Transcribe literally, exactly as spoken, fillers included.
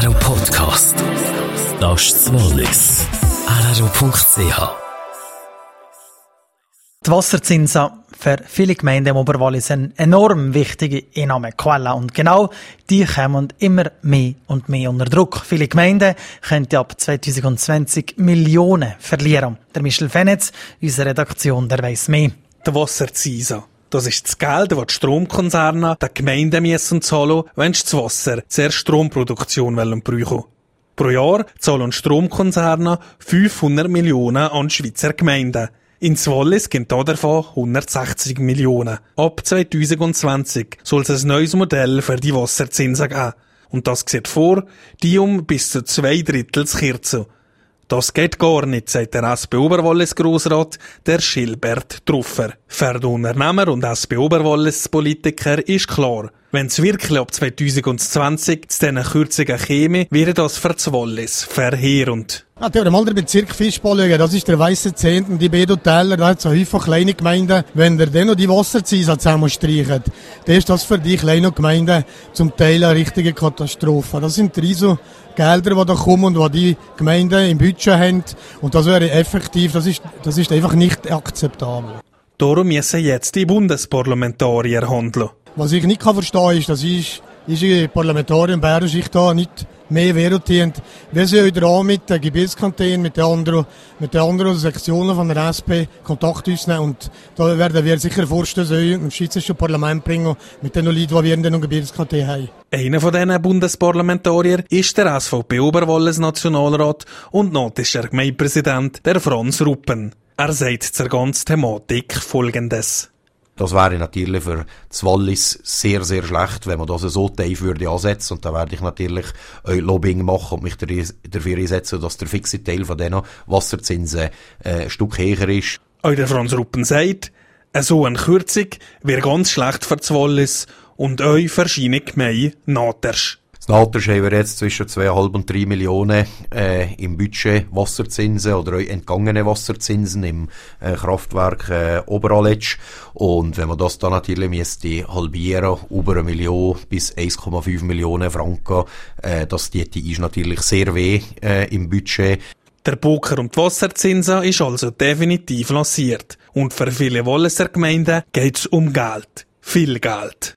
R R O Podcast. Das ist das Wallis. R R O Punkt C H. Die Wasserzinsen für viele Gemeinden im Oberwallis sind enorm wichtige Einnahmequellen. Und genau die kommen immer mehr und mehr unter Druck. Viele Gemeinden könnten ab zwanzig zwanzig Millionen verlieren. Der Michel Fenetz, unsere Redaktion, der weiss mehr. Die Wasserzinsen. Das ist das Geld, das die Stromkonzerne den Gemeinden müssen zahlen, wenn sie das Wasser zur Stromproduktion brauchen wollen. Pro Jahr zahlen Stromkonzerne fünfhundert Millionen an die Schweizer Gemeinden. In Wallis gibt davon hundertsechzig Millionen. Ab zwanzig zwanzig soll es ein neues Modell für die Wasserzinsen geben. Und das sieht vor, die um bis zu zwei Drittel zu kürzen. Das geht gar nicht, sagt der S P-Oberwallis-Grossrat, der Schilbert Truffer. Für die Unternehmer und S P-Oberwallis-Politiker ist klar, wenn es wirklich ab zwanzig zwanzig zu diesen Kürzungen käme, wäre das für das Wallis verheerend. Ja, der mal der Bezirk Fischball, das ist der weiße Zehnten, die Bedoteller, da hat so häufig kleine Gemeinden. Wenn der dann noch die Wasserzinsen zusammen streicht, dann ist das für die kleinen Gemeinden zum Teil eine richtige Katastrophe. Das sind riesige Gelder, die da kommen und die die Gemeinden im Budget haben. Und das wäre effektiv, das ist, das ist einfach nicht akzeptabel. Darum müssen jetzt die Bundesparlamentarier handeln. Was ich nicht verstehen kann, ist, dass ich, ich Parlamentarier in Bern sich da nicht mehr wehrziehen. Wir sind heute dran mit den Gebirgskantonen, mit den anderen, mit den anderen Sektionen von der S P Kontakt aufnehmen. Und da werden wir sicher Vorstöße im Schweizerischen Parlament bringen, mit den Leuten, die wir in den Gebirgskantonen haben. Einer von diesen Bundesparlamentarier ist der S V P-Oberwallis-Nationalrat und notischer Gemeindepräsident, der Franz Ruppen. Er sagt zur ganzen Thematik Folgendes. Das wäre natürlich für das Wallis sehr, sehr schlecht, wenn man das so tief würde ansetzen. Und da werde ich natürlich auch Lobbying machen und mich dafür einsetzen, dass der fixe Teil von diesen Wasserzinsen äh, ein Stück höher ist. Auch der Franz Ruppen sagt, so eine Kürzung wäre ganz schlecht für das Wallis und euch verschiedene Gemeinden nachterst. Das Naters haben wir jetzt zwischen zwei Komma fünf und drei Millionen äh, im Budget Wasserzinsen oder auch entgangene Wasserzinsen im äh, Kraftwerk äh, Oberaletsch. Und wenn man das dann natürlich müsste halbieren, über eine Million bis eins Komma fünf Millionen Franken, äh, das tut ist natürlich sehr weh äh, im Budget. Der Poker um die Wasserzinsen ist also definitiv lanciert. Und für viele Walliser Gemeinden geht es um Geld. Viel Geld.